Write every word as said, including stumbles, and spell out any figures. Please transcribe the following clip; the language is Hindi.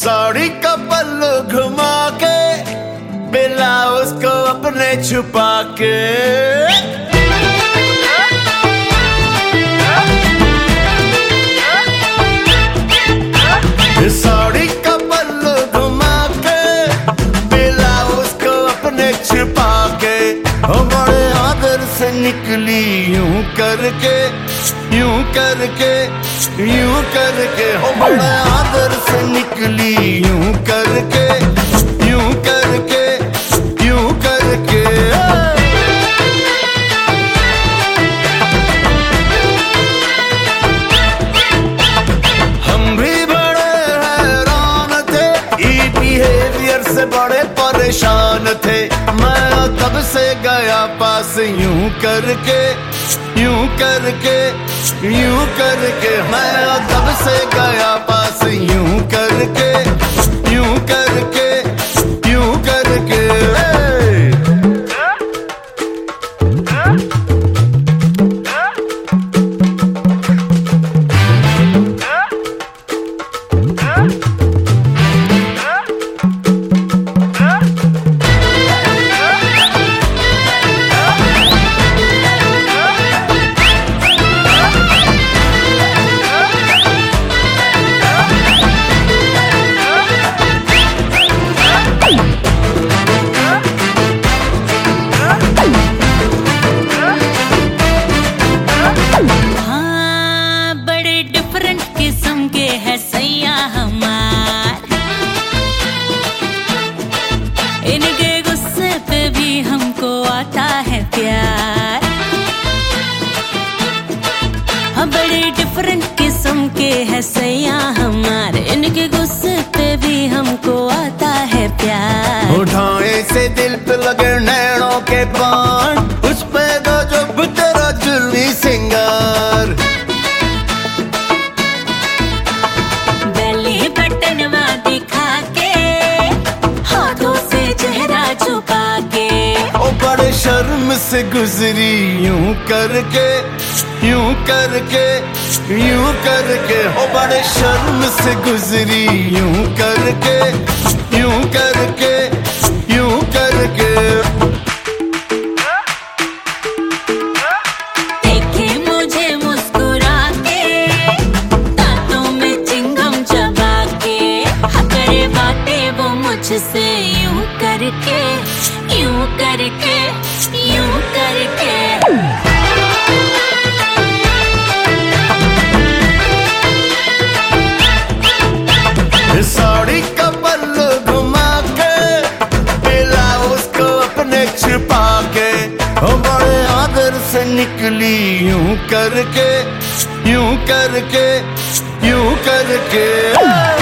साड़ी का पल्लू घुमा के ब्लाउज को अपने छुपा के साड़ी का पल्लू घुमा के ब्लाउज को अपने छुपा के बड़े आदर से निकली यूं करके यूं करके यूं करके हो बड़े आदर से निकली यूं करके यूं करके यूं करके हम भी बड़े हैरान थे ई बिहेवियर से बड़े परेशान थे। मैं तब से गया पास यूं करके यूं करके यूं करके मैं तब से गया पास यूं करके यूं करके यूं करके इनके गुस्से पे भी हमको आता है प्यार। हाँ बड़े डिफरेंट किस्म के है सैया हमारे, इनके गुस्से पे भी हमको आता है प्यार। उठाए से दिल पे लगे नैनों के बाण, उस पे दो जो तेरा जुल्मी सिंगार। बेली बटनवा दिखा के हाथों से चेहरा छुपा के ओ बड़े शर्म से गुजरी यूं करके यूं करके यूं करके ओ बड़े शर्म से गुजरी यूं करके यूं करके यूं करके देखे मुझे मुस्कुरा के दांतों में चिंगम चबा के करे बातें वो मुझसे यूं करके यूं करके यूं करके साड़ी का पल्लू घुमा के ब्लाउज को अपने छुपा के बड़े आदर से निकली यूं करके यूं करके यूं करके